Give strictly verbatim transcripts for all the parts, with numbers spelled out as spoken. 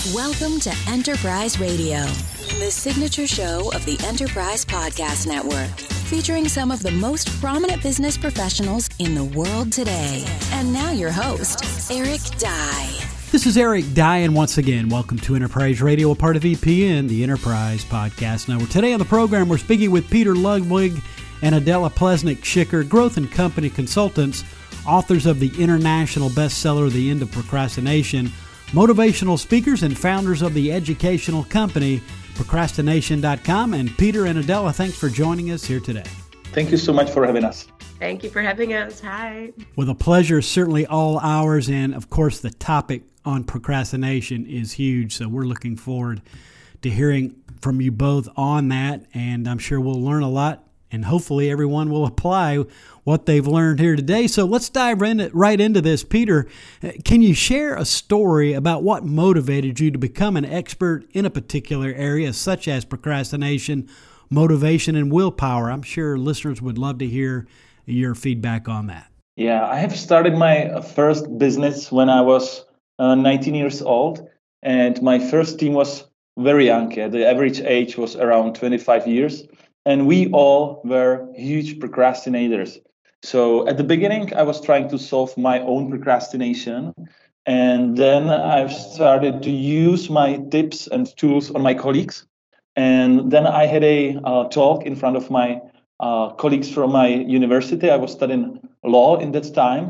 Welcome to Enterprise Radio, the signature show of the Enterprise Podcast Network, featuring some of the most prominent business professionals in the world today. And now your host, Eric Dye. This is Eric Dye, and once again, welcome to Enterprise Radio, a part of E P N, the Enterprise Podcast Network. Today on the program, we're speaking with Peter Ludwig and Adela Plesnik-Schicker, growth and company consultants, authors of the international bestseller, The End of Procrastination, motivational speakers, and founders of the educational company, procrastination dot com. And Peter and Adela, thanks for joining us here today. Thank you so much for having us. Thank you for having us. Hi. With a pleasure, certainly all ours. And of course, the topic on procrastination is huge. So we're looking forward to hearing from you both on that. And I'm sure we'll learn a lot. And hopefully everyone will apply what they've learned here today. So let's dive in, right into this. Peter, can you share a story about what motivated you to become an expert in a particular area, such as procrastination, motivation, and willpower? I'm sure listeners would love to hear your feedback on that. Yeah, I have started my first business when I was uh, nineteen years old, and my first team was very young. The average age was around twenty-five years. And we all were huge procrastinators. So at the beginning, I was trying to solve my own procrastination. And then I've started to use my tips and tools on my colleagues. And then I had a uh, talk in front of my uh, colleagues from my university. I was studying law in that time.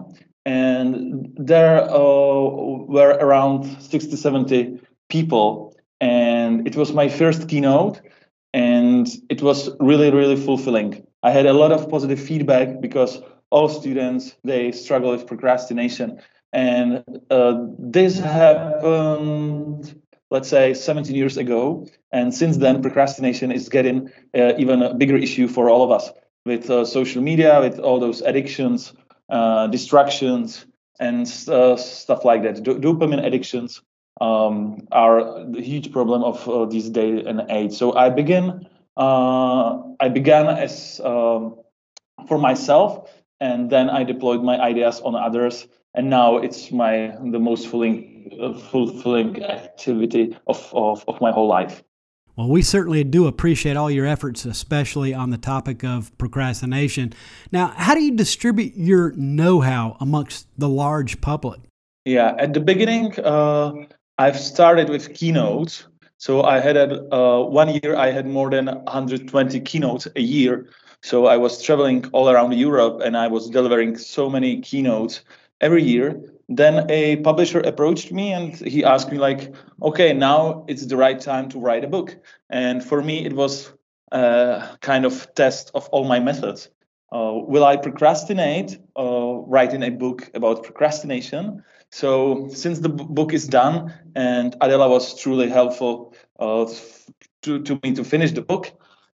And there uh, were around sixty, seventy people. And it was my first keynote. And it was really, really fulfilling. I had a lot of positive feedback because all students, they struggle with procrastination. And uh, this happened, let's say, seventeen years ago. And since then, procrastination is getting uh, even a bigger issue for all of us with uh, social media, with all those addictions, uh, distractions, and uh, stuff like that. Do- dopamine addictions. Um, are the huge problem of uh, this day and age. So I began, uh, I began as um, for myself, and then I deployed my ideas on others, and now it's my the most fulfilling, uh, fulfilling activity of, of of my whole life. Well, we certainly do appreciate all your efforts, especially on the topic of procrastination. Now, how do you distribute your know-how amongst the large public? Yeah, at the beginning. Uh, I've started with keynotes. So I had a, uh, one year, I had more than one hundred twenty keynotes a year. So I was traveling all around Europe and I was delivering so many keynotes every year. Then a publisher approached me and he asked me like, okay, now it's the right time to write a book. And for me, it was a kind of test of all my methods. Uh, will I procrastinate uh, writing a book about procrastination? So since the b- book is done and Adela was truly helpful uh, to, to me to finish the book,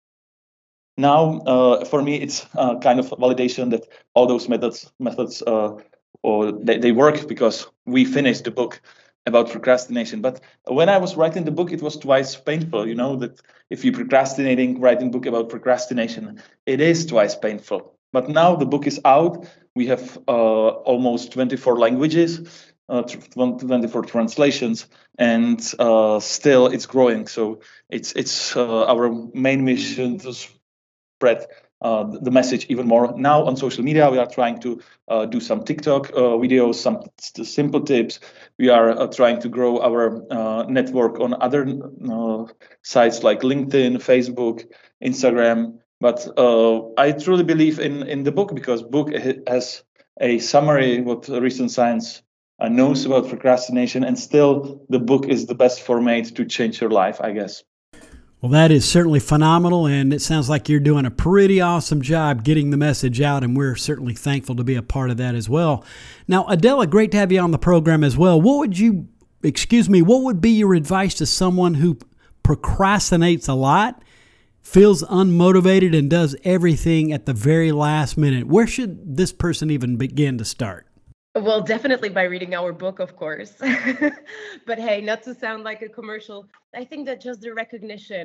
now uh, for me it's uh, kind of validation that all those methods methods uh, or they, they work because we finished the book about procrastination. But when I was writing the book, it was twice painful. You know that if you're procrastinating, writing a book about procrastination, it is twice painful. But now the book is out. We have uh, almost twenty-four languages, uh, twenty-four translations, and uh, still it's growing. So it's it's uh, our main mission to spread uh, the message even more. Now on social media, we are trying to uh, do some TikTok uh, videos, some simple tips. We are uh, trying to grow our uh, network on other uh, sites like LinkedIn, Facebook, Instagram. But uh, I truly believe in, in the book because book has a summary what recent science uh, knows about procrastination, and still the book is the best format to change your life, I guess. Well, that is certainly phenomenal, and it sounds like you're doing a pretty awesome job getting the message out, and we're certainly thankful to be a part of that as well. Now, Adela, great to have you on the program as well. What would you, excuse me, what would be your advice to someone who procrastinates a lot, feels unmotivated, and does everything at the very last minute? Where should this person even begin to start? Well, definitely by reading our book, of course. But hey, not to sound like a commercial, I think that just the recognition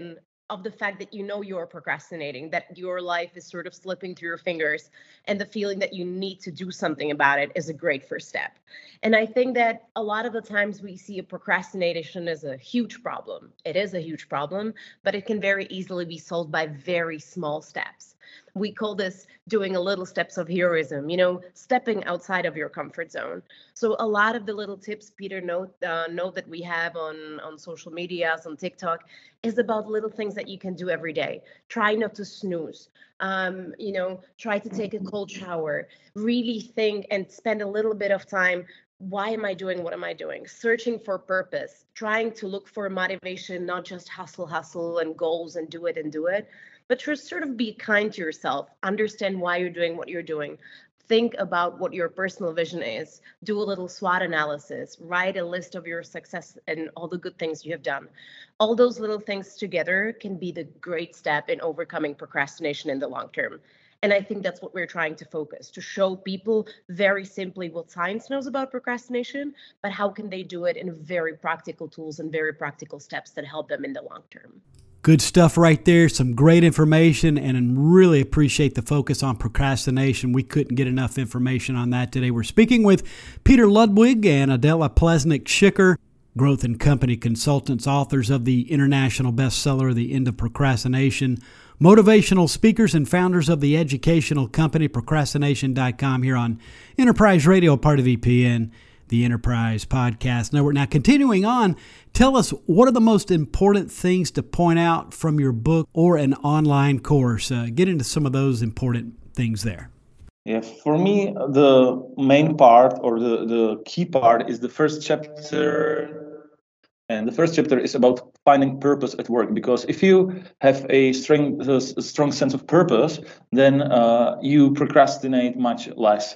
of the fact that you know you're procrastinating, that your life is sort of slipping through your fingers, and the feeling that you need to do something about it is a great first step. And I think that a lot of the times we see a procrastination as a huge problem. It is a huge problem, but it can very easily be solved by very small steps. We call this doing a little steps of heroism, you know, stepping outside of your comfort zone. So a lot of the little tips, Peter, note, uh, note that we have on, on social medias, on TikTok, is about little things that you can do every day. Try not to snooze, um, you know, try to take a cold shower, really think and spend a little bit of time. Why am I doing what am I doing? Searching for purpose, trying to look for motivation, not just hustle, hustle and goals and do it and do it, but just sort of be kind to yourself, understand why you're doing what you're doing. Think about what your personal vision is. Do a little SWOT analysis. Write a list of your success and all the good things you have done. All those little things together can be the great step in overcoming procrastination in the long term. And I think that's what we're trying to focus, to show people very simply what science knows about procrastination, but how can they do it in very practical tools and very practical steps that help them in the long term. Good stuff right there. Some great information, and really appreciate the focus on procrastination. We couldn't get enough information on that today. We're speaking with Peter Ludwig and Adela Plesnik-Schicker, Growth and Company consultants, authors of the international bestseller, The End of Procrastination, motivational speakers and founders of the educational company procrastination dot com here on Enterprise Radio, part of E P N, the Enterprise Podcast Network. Now, continuing on, tell us, what are the most important things to point out from your book or an online course? Uh, get into some of those important things there. Yeah, for me, the main part or the, the key part is the first chapter. And the first chapter is about finding purpose at work, because if you have a strong, a strong sense of purpose, then uh, you procrastinate much less.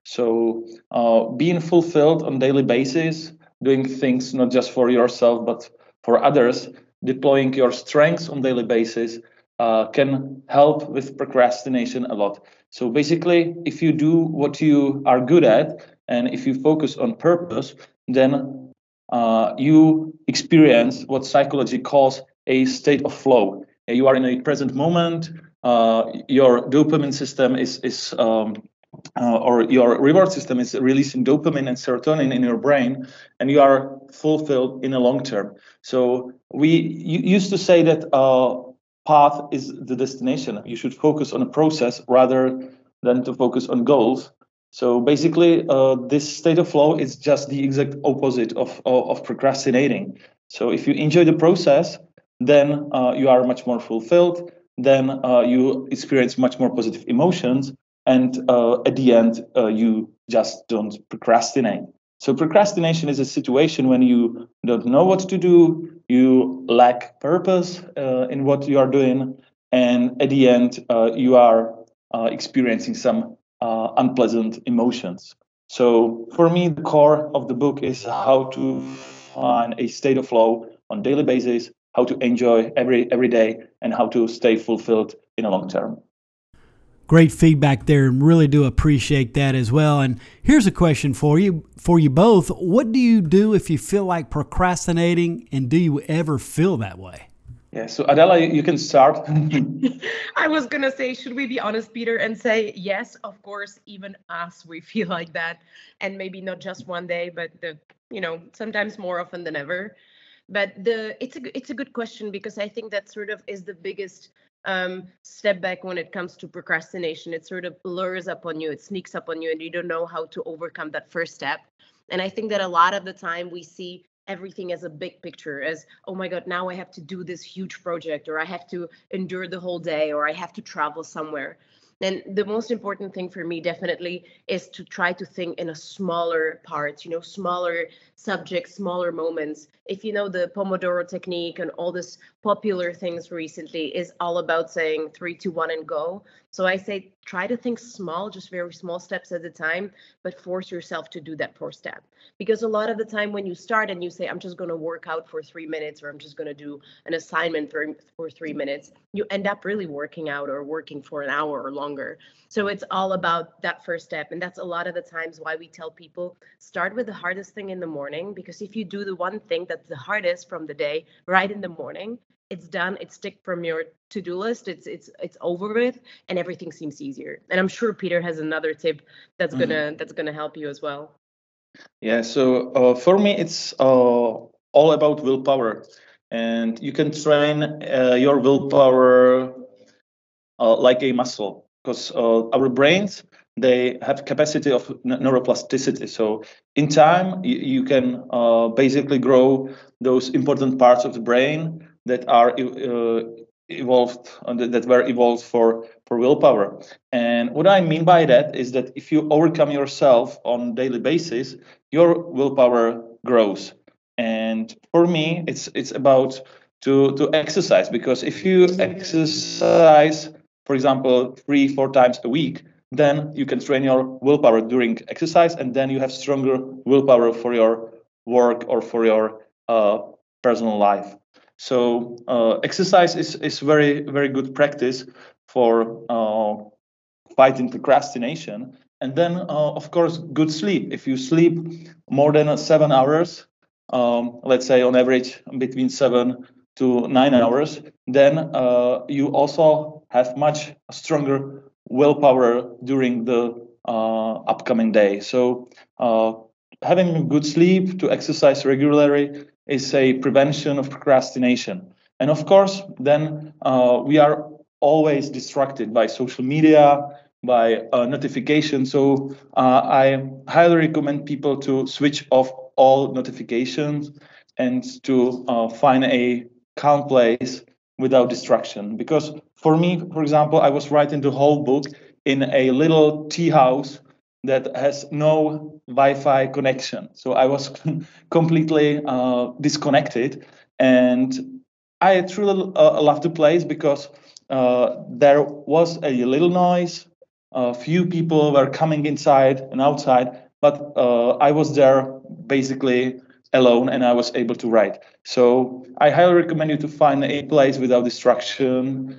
So uh, being fulfilled on a daily basis, doing things not just for yourself, but for others, deploying your strengths on a daily basis uh, can help with procrastination a lot. So basically, if you do what you are good at, and if you focus on purpose, then uh, you experience what psychology calls a state of flow. You are in a present moment, uh, your dopamine system is, is um, Uh, or your reward system is releasing dopamine and serotonin in your brain, and you are fulfilled in the long term. So we used to say that uh, path is the destination. You should focus on a process rather than to focus on goals. So basically, uh, this state of flow is just the exact opposite of, of, of procrastinating. So if you enjoy the process, then uh, you are much more fulfilled, then uh, you experience much more positive emotions, and uh, at the end, uh, you just don't procrastinate. So procrastination is a situation when you don't know what to do, you lack purpose uh, in what you are doing, and at the end, uh, you are uh, experiencing some uh, unpleasant emotions. So for me, the core of the book is how to find a state of flow on a daily basis, how to enjoy every every day, and how to stay fulfilled in a long term. Great feedback there, and really do appreciate that as well. And here's a question for you, for you both. What do you do if you feel like procrastinating, and do you ever feel that way? Yeah, so Adela, you can start. I was going to say, should we be honest, Peter, and say, yes, of course, even us, we feel like that. And maybe not just one day, but the, you know, sometimes more often than ever. But the it's a, it's a good question, because I think that sort of is the biggest Um, step back when it comes to procrastination. It sort of lures up on you, it sneaks up on you, and you don't know how to overcome that first step. And I think that a lot of the time we see everything as a big picture, as, oh my God, now I have to do this huge project, or I have to endure the whole day, or I have to travel somewhere. And the most important thing for me definitely is to try to think in a smaller parts, you know, smaller subjects, smaller moments. If you know the Pomodoro technique and all this popular things recently is all about saying three, two, one, and go. So I say, try to think small, just very small steps at a time, but force yourself to do that first step. Because a lot of the time when you start and you say, I'm just going to work out for three minutes, or I'm just going to do an assignment for, for three minutes, you end up really working out or working for an hour or longer. So it's all about that first step. And that's a lot of the times why we tell people, start with the hardest thing in the morning, because if you do the one thing that's the hardest from the day right in the morning, it's done, it's ticked from your to-do list, it's it's it's over with, and everything seems easier. And I'm sure Peter has another tip that's mm-hmm. gonna that's gonna help you as well. Yeah, so uh, for me, it's uh, all about willpower, and you can train uh, your willpower uh, like a muscle, because uh, our brains, they have capacity of neuroplasticity. So in time, you, you can uh, basically grow those important parts of the brain that are uh, evolved, uh, that were evolved for, for willpower. And what I mean by that is that if you overcome yourself on a daily basis, your willpower grows. And for me, it's it's about to, to exercise, because if you exercise, for example, three, four times a week, then you can train your willpower during exercise, and then you have stronger willpower for your work or for your uh, personal life. So uh, exercise is, is very, very good practice for uh, fighting procrastination. And then, uh, of course, good sleep. If you sleep more than seven hours, um, let's say on average between seven to nine hours, then uh, you also have much stronger willpower during the uh, upcoming day. So uh, having good sleep, to exercise regularly, is a prevention of procrastination. And of course, then uh, we are always distracted by social media, by uh, notifications. So uh, I highly recommend people to switch off all notifications and to uh, find a calm place without distraction. Because for me, for example, I was writing the whole book in a little tea house that has no Wi-Fi connection. So I was completely uh, disconnected. And I truly uh, love the place because uh, there was a little noise. A few people were coming inside and outside, but uh, I was there basically alone, and I was able to write. So I highly recommend you to find a place without distraction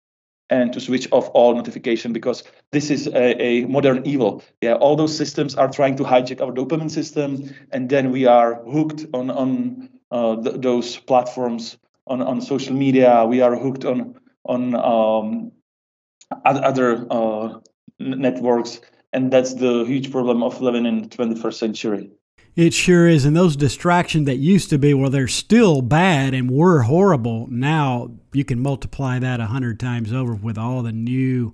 and to switch off all notification, because this is a, a modern evil. Yeah, all those systems are trying to hijack our dopamine system, and then we are hooked on on uh, th- those platforms on, on social media. We are hooked on on um, other uh, networks, and that's the huge problem of living in the twenty-first century. It sure is. And those distractions that used to be, well, they're still bad and were horrible. Now you can multiply that a hundred times over with all the new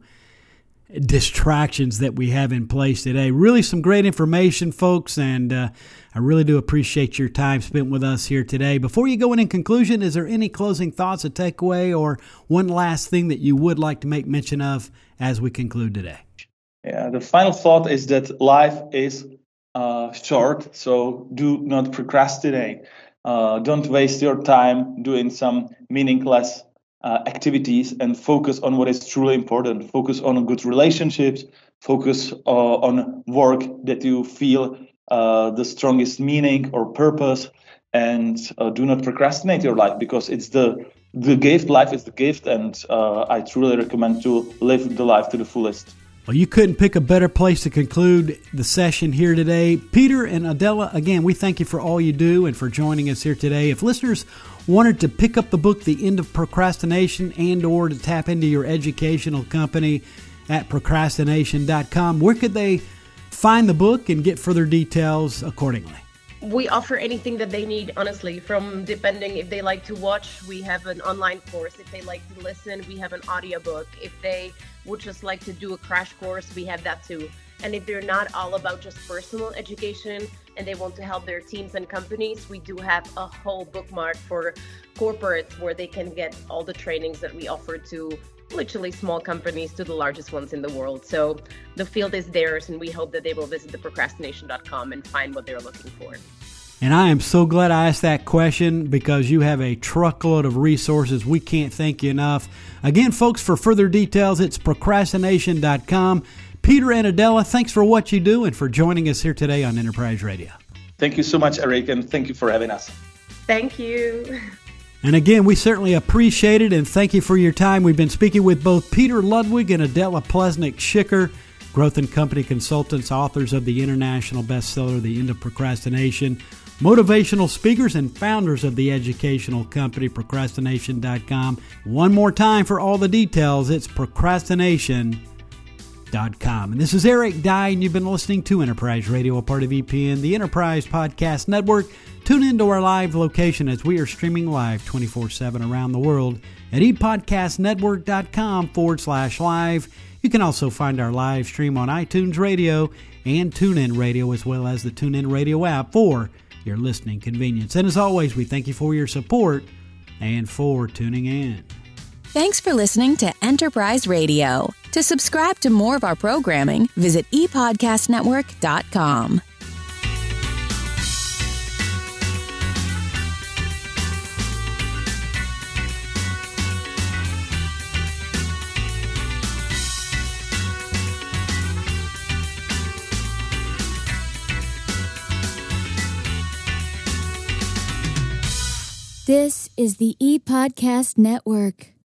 distractions that we have in place today. Really some great information, folks, and uh, I really do appreciate your time spent with us here today. Before you go in, in conclusion, is there any closing thoughts, a takeaway, or one last thing that you would like to make mention of as we conclude today? Yeah, the final thought is that life is uh, short, so do not procrastinate. Uh, don't waste your time doing some meaningless uh, activities, and focus on what is truly important. Focus on good relationships, focus uh, on work that you feel uh, the strongest meaning or purpose, and uh, do not procrastinate your life, because it's the the gift. Life is the gift, and uh, I truly recommend to live the life to the fullest. Well, you couldn't pick a better place to conclude the session here today. Peter and Adela, again, we thank you for all you do and for joining us here today. If listeners wanted to pick up the book, The End of Procrastination, and or to tap into your educational company at procrastination dot com, where could they find the book and get further details accordingly? We offer anything that they need, honestly, from depending if they like to watch, we have an online course. If they like to listen, we have an audiobook. If they would just like to do a crash course, we have that too. And if they're not all about just personal education and they want to help their teams and companies, we do have a whole bookmark for corporates where they can get all the trainings that we offer to literally small companies to the largest ones in the world. So the field is theirs, and we hope that they will visit the procrastination dot com and find what they're looking for. And I am so glad I asked that question, because you have a truckload of resources. We can't thank you enough. Again, folks, for further details, it's procrastination dot com. Peter and Adela, thanks for what you do and for joining us here today on Enterprise Radio. Thank you so much, Eric, and thank you for having us. Thank you. And again, we certainly appreciate it, and thank you for your time. We've been speaking with both Peter Ludwig and Adela Plesnik-Schicker, Growth and Company consultants, authors of the international bestseller, The End of Procrastination. motivational speakers and founders of the educational company procrastination dot com. One more time for all the details, it's procrastination dot com. And this is Eric Dye, and you've been listening to Enterprise Radio, a part of E P N, the Enterprise Podcast Network. Tune into our live location as we are streaming live twenty-four seven around the world at epodcastnetwork.com forward slash live. You can also find our live stream on iTunes Radio and TuneIn Radio, as well as the TuneIn Radio app for your listening convenience. And as always, we thank you for your support and for tuning in. Thanks for listening to Enterprise Radio. To subscribe to more of our programming, visit e podcast network dot com. This is the ePodcast Network.